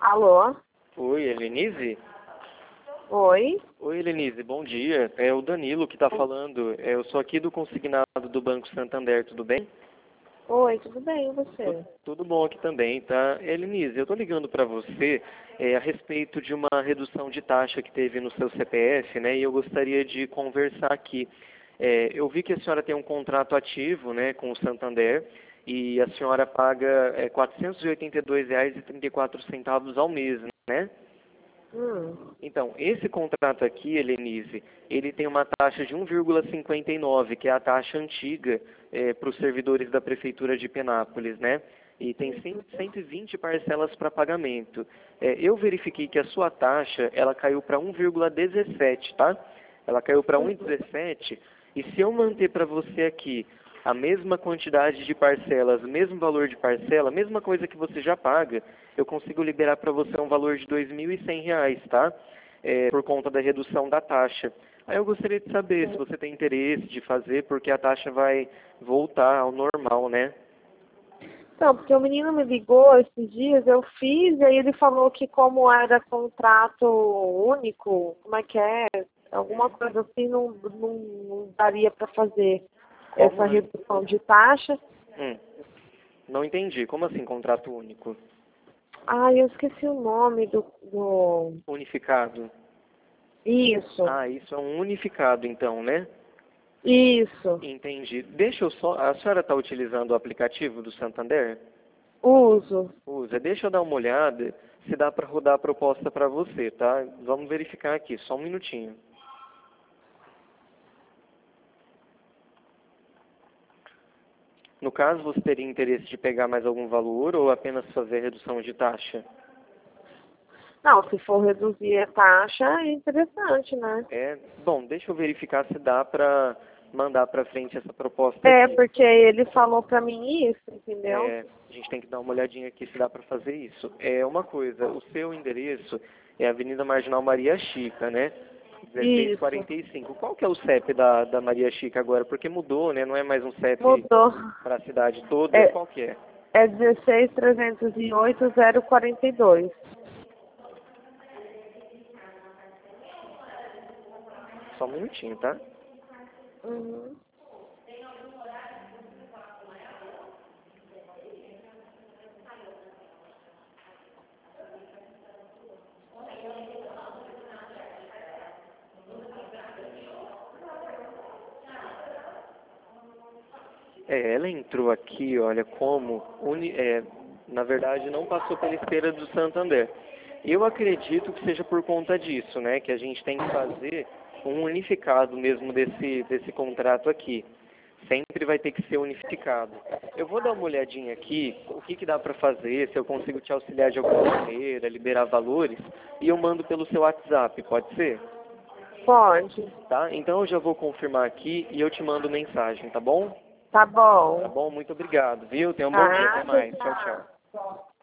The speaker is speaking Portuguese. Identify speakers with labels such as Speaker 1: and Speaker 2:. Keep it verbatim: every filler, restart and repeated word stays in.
Speaker 1: Alô?
Speaker 2: Oi, Helenise?
Speaker 1: Oi?
Speaker 2: Oi, Helenise, bom dia. É o Danilo que está falando. É, Eu sou aqui do consignado do Banco Santander, tudo bem?
Speaker 1: Oi, tudo bem, e
Speaker 2: Tu-
Speaker 1: você?
Speaker 2: Tudo bom aqui também, tá? Helenise, eu estou ligando para você é, a respeito de uma redução de taxa que teve no seu C P F, né? E eu gostaria de conversar aqui. É, eu vi que a senhora tem um contrato ativo, né, com o Santander e a senhora paga é, quatrocentos e oitenta e dois reais e trinta e quatro centavos ao mês, né?
Speaker 1: Hum,
Speaker 2: Então, esse contrato aqui, Helenise, ele tem uma taxa de um vírgula cinquenta e nove, que é a taxa antiga para os servidores da Prefeitura de Penápolis, né? E tem cem cento e vinte parcelas para pagamento. É, eu verifiquei que a sua taxa, ela caiu para um vírgula dezessete, tá? Ela caiu para um vírgula dezessete, e se eu manter para você aqui a mesma quantidade de parcelas, o mesmo valor de parcela, a mesma coisa que você já paga, eu consigo liberar para você um valor de dois mil e cem reais, tá? É, por conta da redução da taxa. Aí eu gostaria de saber se você tem interesse de fazer, porque a taxa vai voltar ao normal, né?
Speaker 1: Então, porque o menino me ligou esses dias, eu fiz, e aí ele falou que como era contrato único, como é que é? Alguma coisa assim, não, não, não daria para fazer
Speaker 2: Como?
Speaker 1: essa redução de taxa.
Speaker 2: Hum, não entendi. Como assim contrato único?
Speaker 1: Ah, eu esqueci o nome do... do...
Speaker 2: Unificado.
Speaker 1: Isso,
Speaker 2: Ah, isso é um unificado então, né?
Speaker 1: isso,
Speaker 2: Entendi. Deixa eu só... A senhora está utilizando o aplicativo do Santander?
Speaker 1: uso.
Speaker 2: Usa. Deixa eu dar uma olhada se dá para rodar a proposta para você, tá? Vamos verificar aqui, só um minutinho. No caso, você teria interesse de pegar mais algum valor ou apenas fazer redução de taxa?
Speaker 1: Não, se for reduzir a taxa, é interessante, né?
Speaker 2: É, bom, deixa eu verificar se dá para mandar para frente essa proposta
Speaker 1: É,
Speaker 2: aqui.
Speaker 1: porque ele falou pra mim isso, entendeu?
Speaker 2: É, a gente tem que dar uma olhadinha aqui se dá para fazer isso. É uma coisa, o seu endereço é Avenida Marginal Maria Chica, né?
Speaker 1: Isso,
Speaker 2: dezesseis quarenta e cinco. Qual que é o C E P da, da Maria Chica agora? Porque mudou, né? Não é mais um C E P
Speaker 1: mudou.
Speaker 2: para a cidade toda.
Speaker 1: É,
Speaker 2: Qual que é?
Speaker 1: é dezesseis trezentos e oito zero quarenta e dois.
Speaker 2: Só um minutinho, tá?
Speaker 1: Uhum.
Speaker 2: É, ela entrou aqui, olha, como, uni, é, na verdade, não passou pela esteira do Santander. Eu acredito que seja por conta disso, né? Que a gente tem que fazer um unificado mesmo desse, desse contrato aqui. Sempre vai ter que ser unificado. Eu vou dar uma olhadinha aqui, o que, que dá para fazer, se eu consigo te auxiliar de alguma maneira, liberar valores, e eu mando pelo seu WhatsApp, pode ser?
Speaker 1: Pode.
Speaker 2: Tá? Então eu já vou confirmar aqui e eu te mando mensagem, tá bom?
Speaker 1: Tá
Speaker 2: Tá
Speaker 1: bom.
Speaker 2: bom? Muito obrigado, viu? Tenha um bom dia. Até
Speaker 1: Tá,
Speaker 2: mais. Tchau, tchau.
Speaker 1: tchau.